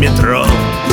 метро.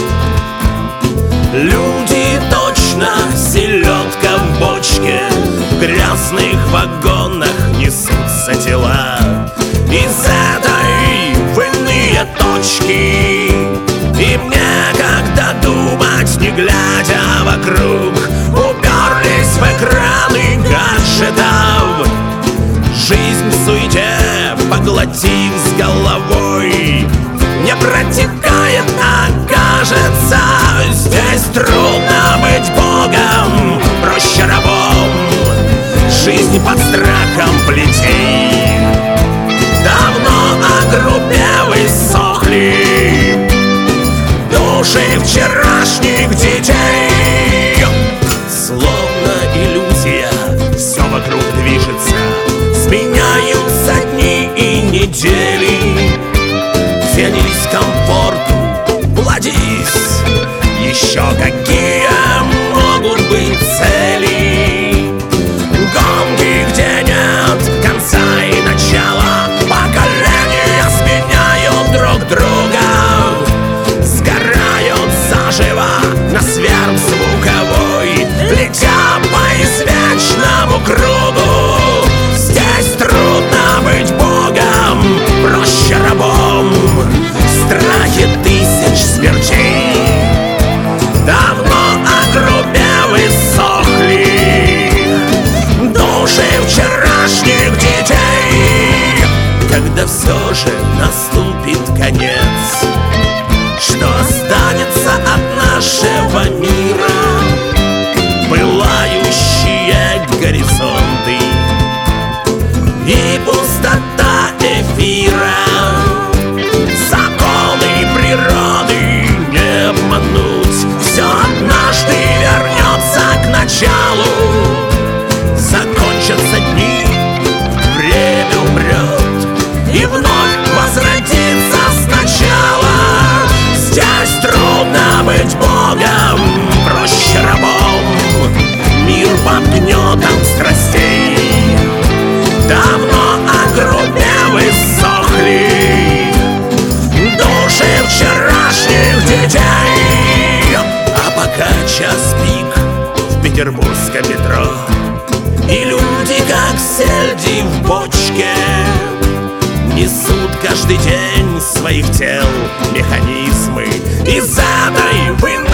Люди точно селедка в бочке, в грязных вагонах несутся тела. Из этой в иные точки, и мне, когда думать, не глядя вокруг, уперлись в экраны гаджетов. Жизнь в суете, поглотив с головой, не протекает, а кажется, здесь трудно быть богом, проще рабом. Жизнь под страхом плетей давно огрубев и сохли души вчерашних детей. Словно иллюзия, все вокруг движется, сменяются дни и недели. Тянись к комфорту, плодись, еще какие могут быть цели. Гонки, где нет конца и начала, поколения сменяют друг друга, сгорают заживо на сверхзвуковой, летя по извечному кругу. Здесь трудно быть богом, проще рабом. Страхи тысяч смертей давно огрубев и сохли души вчерашних детей. Когда все же наступит конец, что останется от нашего мира? Пылающие горизонты и пустота эфира. Законы природы не обмануть, все однажды вернется к началу. Закончатся дни, время умрет и вновь возродится сначала. Здесь трудно быть богом, проще рабом. Мир под гнетом страстей давно огрубев и сохли души вчерашних детей. А пока час пик в петербургском метро, и люди, как сельди в бочке, несут каждый день своих тел механизмы из этой